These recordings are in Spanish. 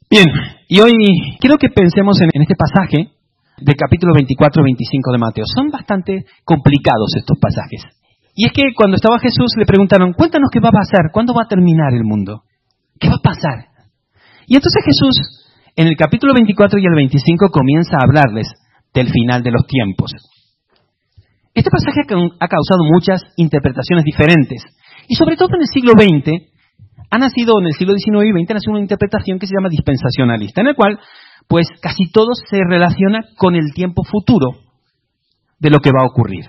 Bien, y hoy quiero que pensemos en este pasaje del capítulo 24 y 25 de Mateo. Son bastante complicados estos pasajes. Y es que cuando estaba Jesús le preguntaron, cuéntanos qué va a pasar, ¿cuándo va a terminar el mundo? ¿Qué va a pasar? Y entonces Jesús, en el capítulo 24 y el 25, comienza a hablarles del final de los tiempos. Este pasaje ha causado muchas interpretaciones diferentes. Y sobre todo en el siglo XX, en el siglo XIX y XX, nació una interpretación que se llama dispensacionalista, en el cual, pues, casi todo se relaciona con el tiempo futuro de lo que va a ocurrir.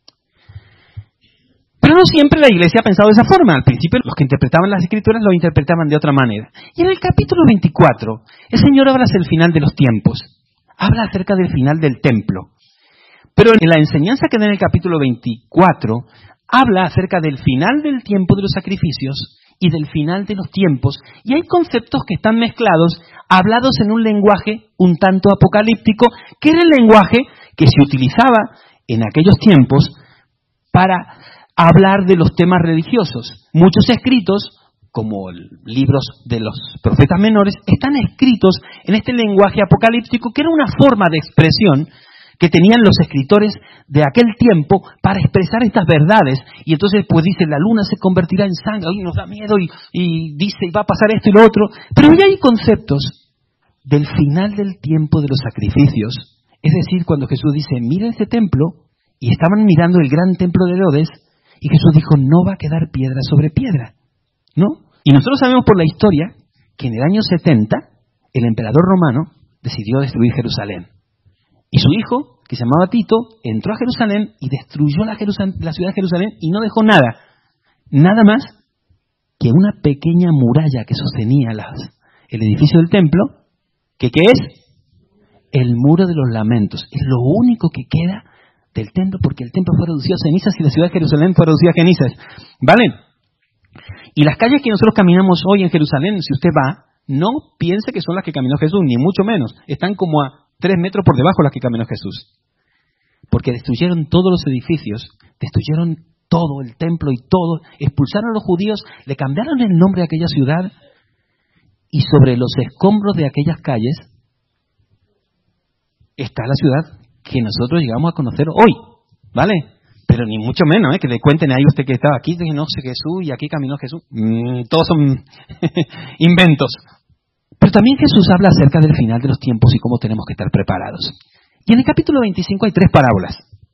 Pero no siempre la Iglesia ha pensado de esa forma. Al principio, los que interpretaban las Escrituras lo interpretaban de otra manera. Y en el capítulo 24, el Señor habla del final de los tiempos. Habla acerca del final del templo. Pero en la enseñanza que da en el capítulo 24, habla acerca del final del tiempo de los sacrificios y del final de los tiempos. Y hay conceptos que están mezclados, hablados en un lenguaje un tanto apocalíptico, que era el lenguaje que se utilizaba en aquellos tiempos para hablar de los temas religiosos. Muchos escritos, como libros de los profetas menores, están escritos en este lenguaje apocalíptico, que era una forma de expresión que tenían los escritores de aquel tiempo para expresar estas verdades. Y entonces pues dice, la luna se convertirá en sangre, y nos da miedo, y dice, y va a pasar esto y lo otro. Pero ya hay conceptos del final del tiempo de los sacrificios. Es decir, cuando Jesús dice, mira ese templo, y estaban mirando el gran templo de Herodes, y Jesús dijo, no va a quedar piedra sobre piedra, ¿no? Y nosotros sabemos por la historia que en el año 70, el emperador romano decidió destruir Jerusalén. Y su hijo, que se llamaba Tito, entró a Jerusalén y destruyó la ciudad de Jerusalén y no dejó nada más que una pequeña muralla que sostenía el edificio del templo, que ¿qué es? El muro de los lamentos. Es lo único que queda del templo, porque el templo fue reducido a cenizas y la ciudad de Jerusalén fue reducida a cenizas. ¿Vale? Y las calles que nosotros caminamos hoy en Jerusalén, si usted va, no piense que son las que caminó Jesús, ni mucho menos. Están como a 3 metros por debajo las que caminó Jesús. Porque destruyeron todos los edificios, destruyeron todo el templo y todo, expulsaron a los judíos, le cambiaron el nombre a aquella ciudad, y sobre los escombros de aquellas calles está la ciudad que nosotros llegamos a conocer hoy, ¿vale? Pero ni mucho menos, que le cuenten ahí usted que estaba aquí, que no sé Jesús y aquí caminó Jesús. Todos son inventos. Pero también Jesús habla acerca del final de los tiempos y cómo tenemos que estar preparados. Y en el capítulo 25 hay 3 parábolas.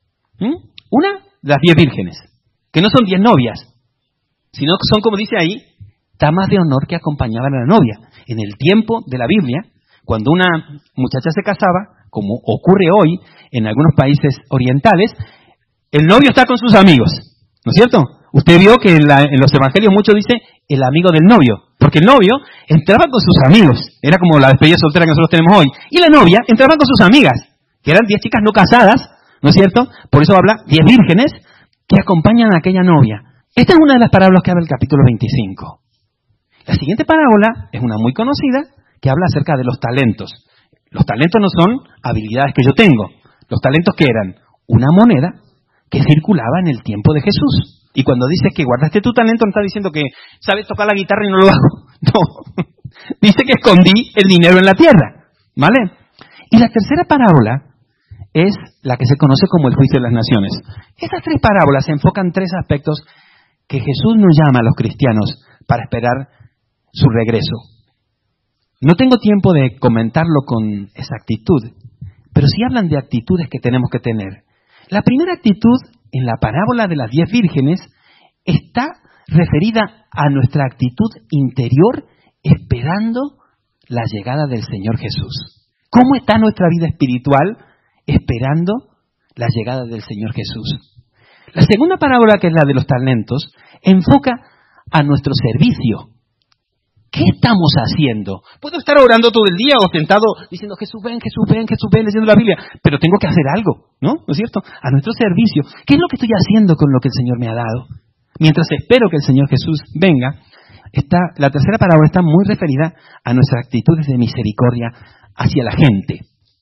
Una, las 10 vírgenes, que no son 10 novias, sino que son, como dice ahí, damas de honor que acompañaban a la novia. En el tiempo de la Biblia, cuando una muchacha se casaba, como ocurre hoy en algunos países orientales, el novio está con sus amigos, ¿no es cierto? Usted vio que en los evangelios mucho dice el amigo del novio, porque el novio entraba con sus amigos, era como la despedida soltera que nosotros tenemos hoy, y la novia entraba con sus amigas, que eran 10 chicas no casadas, ¿no es cierto? Por eso habla 10 vírgenes que acompañan a aquella novia. Esta es una de las parábolas que habla el capítulo 25. La siguiente parábola es una muy conocida que habla acerca de los talentos. Los talentos no son habilidades que yo tengo. Los talentos que eran una moneda que circulaba en el tiempo de Jesús. Y cuando dice que guardaste tu talento, no está diciendo que sabes tocar la guitarra y no lo hago. No. Dice que escondí el dinero en la tierra. ¿Vale? Y la tercera parábola es la que se conoce como el juicio de las naciones. Estas 3 parábolas se enfocan en 3 aspectos que Jesús nos llama a los cristianos para esperar su regreso. No tengo tiempo de comentarlo con exactitud, pero sí hablan de actitudes que tenemos que tener. La primera actitud en la parábola de las 10 vírgenes está referida a nuestra actitud interior esperando la llegada del Señor Jesús. ¿Cómo está nuestra vida espiritual esperando la llegada del Señor Jesús? La segunda parábola, que es la de los talentos, enfoca a nuestro servicio. ¿Qué estamos haciendo? Puedo estar orando todo el día o sentado diciendo Jesús ven, Jesús ven, Jesús ven, leyendo la Biblia, pero tengo que hacer algo, ¿no? ¿No es cierto? A nuestro servicio. ¿Qué es lo que estoy haciendo con lo que el Señor me ha dado? Mientras espero que el Señor Jesús venga, la tercera parábola está muy referida a nuestras actitudes de misericordia hacia la gente.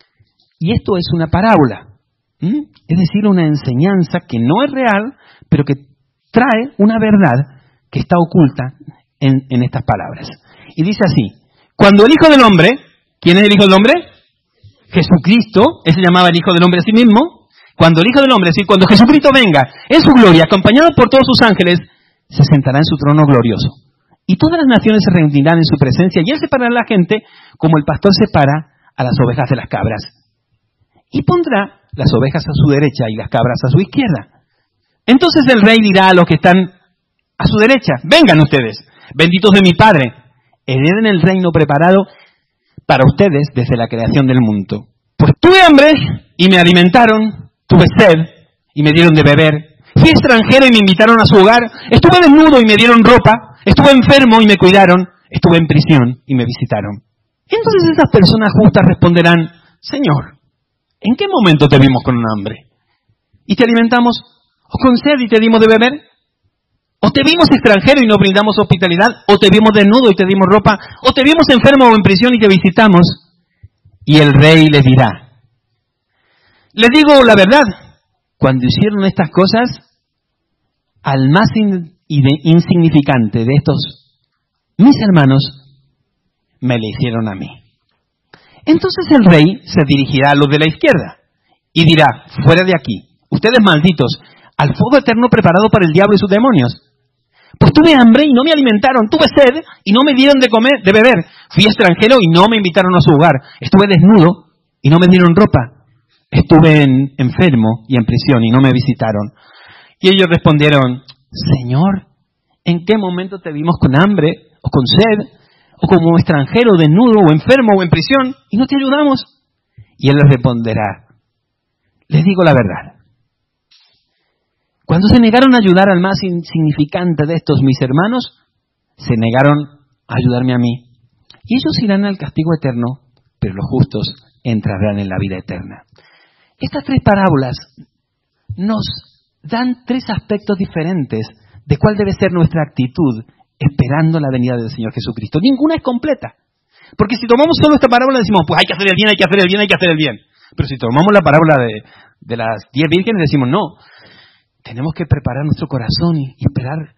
Y esto es una parábola, es decir, una enseñanza que no es real, pero que trae una verdad que está oculta en estas palabras. Y dice así: Cuando el Hijo del Hombre, ¿quién es el Hijo del Hombre? Jesucristo, ese llamaba el Hijo del Hombre a sí mismo. Cuando el Hijo del Hombre, es decir, cuando Jesucristo venga en su gloria, acompañado por todos sus ángeles, se sentará en su trono glorioso. Y todas las naciones se reunirán en su presencia, y él separará a la gente como el pastor separa a las ovejas de las cabras. Y pondrá las ovejas a su derecha y las cabras a su izquierda. Entonces el rey dirá a los que están a su derecha: vengan ustedes, benditos de mi Padre, hereden el reino preparado para ustedes desde la creación del mundo. Pues tuve hambre y me alimentaron, tuve sed y me dieron de beber, fui extranjero y me invitaron a su hogar, estuve desnudo y me dieron ropa, estuve enfermo y me cuidaron, estuve en prisión y me visitaron. Entonces esas personas justas responderán: Señor, ¿en qué momento te vimos con hambre y te alimentamos, o con sed y te dimos de beber? ¿O te vimos extranjero y nos brindamos hospitalidad? ¿O te vimos desnudo y te dimos ropa? ¿O te vimos enfermo o en prisión y te visitamos? Y el rey les dirá: les digo la verdad, cuando hicieron estas cosas, al más insignificante de estos mis hermanos, me le hicieron a mí. Entonces el rey se dirigirá a los de la izquierda y dirá: fuera de aquí, ustedes malditos, al fuego eterno preparado para el diablo y sus demonios. Pues tuve hambre y no me alimentaron, tuve sed y no me dieron de comer, de beber, fui extranjero y no me invitaron a su hogar, estuve desnudo y no me dieron ropa, estuve enfermo y en prisión y no me visitaron. Y ellos respondieron: Señor, ¿en qué momento te vimos con hambre o con sed, o como extranjero, desnudo o enfermo o en prisión y no te ayudamos? Y él les responderá: les digo la verdad. Cuando se negaron a ayudar al más insignificante de estos mis hermanos, se negaron a ayudarme a mí. Y ellos irán al castigo eterno, pero los justos entrarán en la vida eterna. Estas tres parábolas nos dan tres aspectos diferentes de cuál debe ser nuestra actitud esperando la venida del Señor Jesucristo. Ninguna es completa. Porque si tomamos solo esta parábola decimos: pues hay que hacer el bien, hay que hacer el bien, hay que hacer el bien. Pero si tomamos la parábola de las 10 vírgenes decimos: no. Tenemos que preparar nuestro corazón y esperar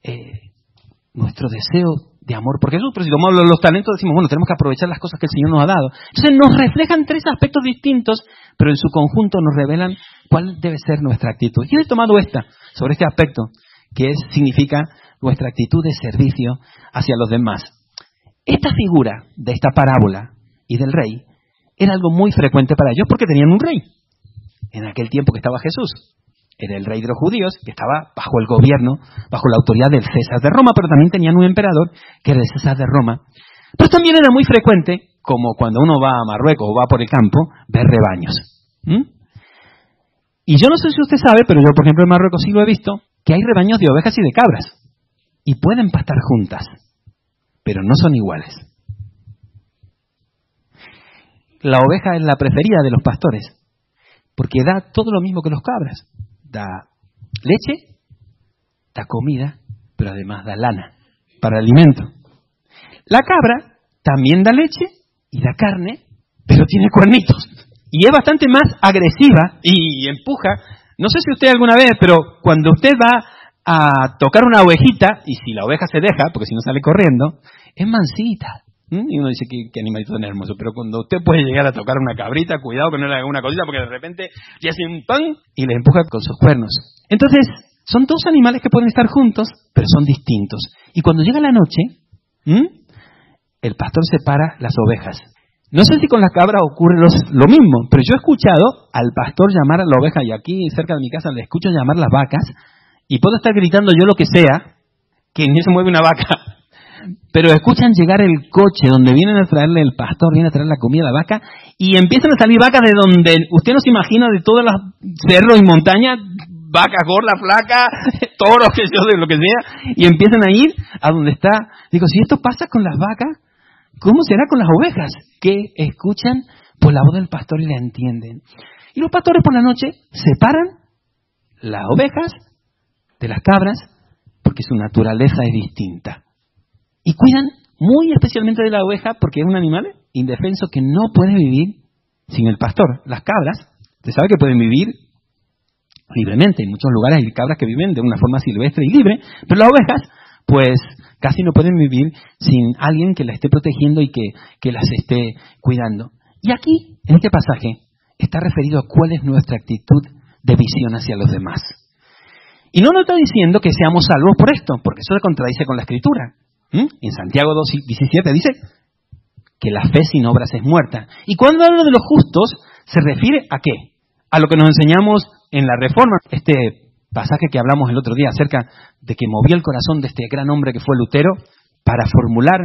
nuestro deseo de amor. Porque eso, pero si tomamos los talentos, decimos: bueno, tenemos que aprovechar las cosas que el Señor nos ha dado. Entonces nos reflejan tres aspectos distintos, pero en su conjunto nos revelan cuál debe ser nuestra actitud. Yo he tomado sobre este aspecto, que significa nuestra actitud de servicio hacia los demás. Esta figura de esta parábola y del rey era algo muy frecuente para ellos porque tenían un rey. En aquel tiempo que estaba Jesús, era el rey de los judíos, que estaba bajo el gobierno, bajo la autoridad del César de Roma, pero también tenían un emperador que era el César de Roma. Pero también era muy frecuente, como cuando uno va a Marruecos o va por el campo, ver rebaños. Y yo no sé si usted sabe, pero yo, por ejemplo, en Marruecos sí lo he visto, que hay rebaños de ovejas y de cabras. Y pueden pastar juntas, pero no son iguales. La oveja es la preferida de los pastores, porque da todo lo mismo que los cabras. Da leche, da comida, pero además da lana para alimento. La cabra también da leche y da carne, pero tiene cuernitos. Y es bastante más agresiva y empuja. No sé si usted alguna vez, pero cuando usted va a tocar una ovejita, y si la oveja se deja, porque si no sale corriendo, es mansita. Y uno dice: qué animalito tan hermoso. Pero cuando usted puede llegar a tocar una cabrita, cuidado que no le haga una cosita, porque de repente le hace un pan y le empuja con sus cuernos. Entonces, son dos animales que pueden estar juntos, pero son distintos. Y cuando llega la noche, el pastor separa las ovejas. No sé si con las cabras ocurre lo mismo, pero yo he escuchado al pastor llamar a la oveja, y aquí cerca de mi casa le escucho llamar las vacas, y puedo estar gritando yo lo que sea, que ni se mueve una vaca. Pero escuchan llegar el coche donde vienen a traerle el pastor, viene a traer la comida a la vaca, y empiezan a salir vacas de donde usted no se imagina, de todos los cerros y montañas, vacas gordas, flacas, toros, que yo de lo que sea, y empiezan a ir a donde está. Digo, si esto pasa con las vacas, ¿cómo será con las ovejas? Que escuchan pues la voz del pastor y la entienden. Y los pastores por la noche separan las ovejas de las cabras, porque su naturaleza es distinta. Y cuidan muy especialmente de la oveja, porque es un animal indefenso que no puede vivir sin el pastor. Las cabras, usted sabe que pueden vivir libremente. En muchos lugares hay cabras que viven de una forma silvestre y libre, pero las ovejas pues casi no pueden vivir sin alguien que las esté protegiendo y que las esté cuidando. Y aquí, en este pasaje, está referido a cuál es nuestra actitud de visión hacia los demás. Y no nos está diciendo que seamos salvos por esto, porque eso se contradice con la Escritura. En Santiago 2:17 dice que la fe sin obras es muerta. Y cuando habla de los justos, ¿se refiere a qué? A lo que nos enseñamos en la Reforma. Este pasaje que hablamos el otro día acerca de que movió el corazón de este gran hombre que fue Lutero para formular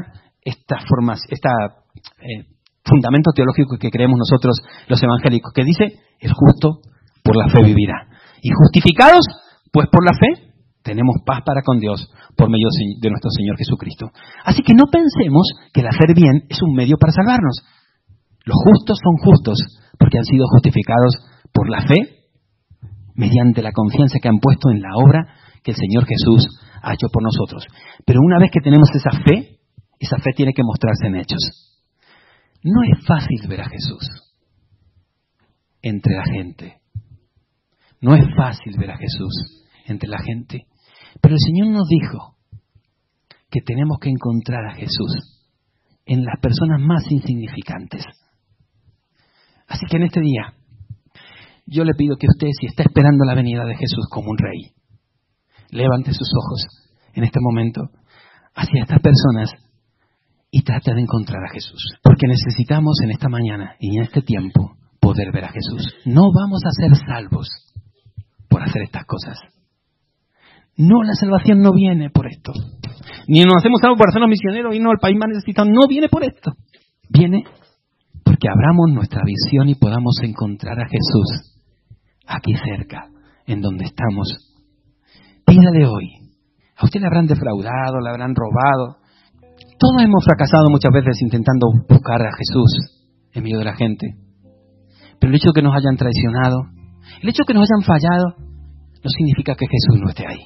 fundamento teológico que creemos nosotros los evangélicos, que dice: el justo por la fe vivirá. Y justificados, pues por la fe, tenemos paz para con Dios por medio de nuestro Señor Jesucristo. Así que no pensemos que el hacer bien es un medio para salvarnos. Los justos son justos porque han sido justificados por la fe, mediante la confianza que han puesto en la obra que el Señor Jesús ha hecho por nosotros. Pero una vez que tenemos esa fe tiene que mostrarse en hechos. No es fácil ver a Jesús entre la gente. No es fácil ver a Jesús entre la gente. Pero el Señor nos dijo que tenemos que encontrar a Jesús en las personas más insignificantes. Así que en este día, yo le pido que usted, si está esperando la venida de Jesús como un rey, levante sus ojos en este momento hacia estas personas y trate de encontrar a Jesús. Porque necesitamos en esta mañana y en este tiempo poder ver a Jesús. No vamos a ser salvos por hacer estas cosas. No, la salvación no viene por esto. Ni nos hacemos salvos por hacernos misioneros y irnos al país más necesitado. No viene por esto. Viene porque abramos nuestra visión y podamos encontrar a Jesús aquí cerca, en donde estamos. Pídale hoy. A usted le habrán defraudado, le habrán robado. Todos hemos fracasado muchas veces intentando buscar a Jesús en medio de la gente. Pero el hecho de que nos hayan traicionado, el hecho de que nos hayan fallado, no significa que Jesús no esté ahí.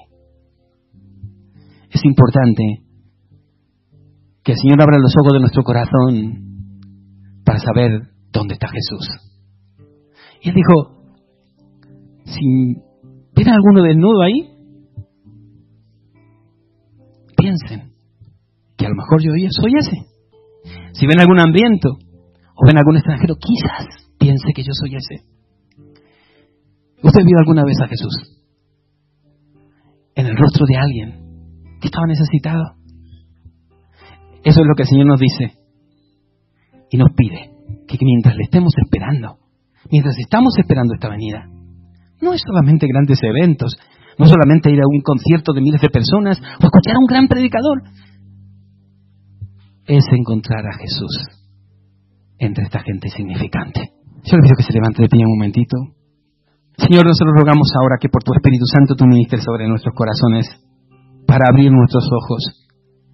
Es importante que el Señor abra los ojos de nuestro corazón para saber dónde está Jesús. Y Él dijo: si ven a alguno desnudo ahí, piensen que a lo mejor yo soy ese. Si ven algún hambriento o ven algún extranjero, quizás piense que yo soy ese. ¿Usted vio alguna vez a Jesús en el rostro de alguien que estaba necesitado? Eso es lo que el Señor nos dice y nos pide, que mientras le estemos esperando, mientras estamos esperando esta venida, no es solamente grandes eventos, no solamente ir a un concierto de miles de personas o escuchar a un gran predicador, es encontrar a Jesús entre esta gente insignificante. Yo le pido que se levante de pie un momentito. Señor, nosotros rogamos ahora que por tu Espíritu Santo tú ministres sobre nuestros corazones para abrir nuestros ojos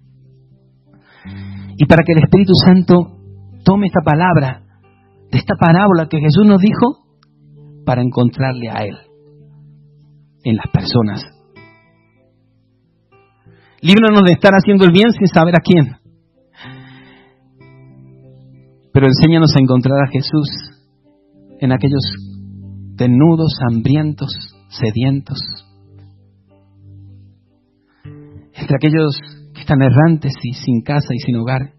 y para que el Espíritu Santo tome esta palabra de esta parábola que Jesús nos dijo para encontrarle a Él en las personas. Líbranos de estar haciendo el bien sin saber a quién, pero enséñanos a encontrar a Jesús en aquellos desnudos, hambrientos, sedientos, entre aquellos que están errantes y sin casa y sin hogar,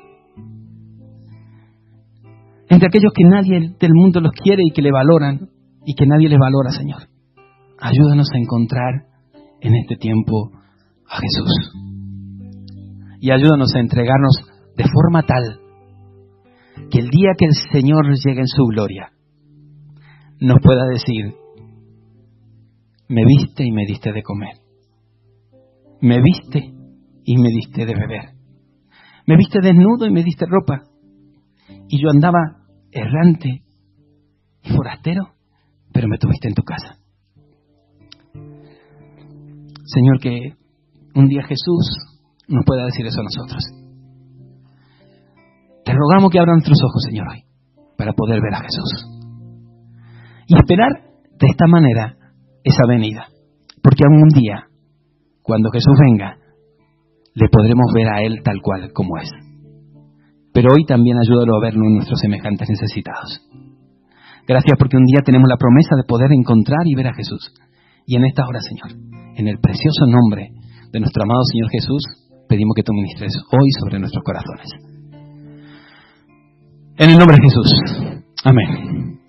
entre aquellos que nadie del mundo los quiere y que le valoran y que nadie les valora, Señor. Ayúdanos a encontrar en este tiempo a Jesús y ayúdanos a entregarnos de forma tal que el día que el Señor llegue en su gloria nos pueda decir: me viste y me diste de comer, me viste y me diste de beber, me viste desnudo y me diste ropa, y yo andaba errante y forastero, pero me tuviste en tu casa. Señor, que un día Jesús nos pueda decir eso a nosotros. Te rogamos que abra nuestros ojos, Señor, hoy, para poder ver a Jesús y esperar de esta manera esa venida, porque algún día, cuando Jesús venga, le podremos ver a Él tal cual como es. Pero hoy también ayúdalo a vernos en nuestros semejantes necesitados. Gracias porque un día tenemos la promesa de poder encontrar y ver a Jesús. Y en esta hora, Señor, en el precioso nombre de nuestro amado Señor Jesús, pedimos que tú ministres hoy sobre nuestros corazones. En el nombre de Jesús. Amén.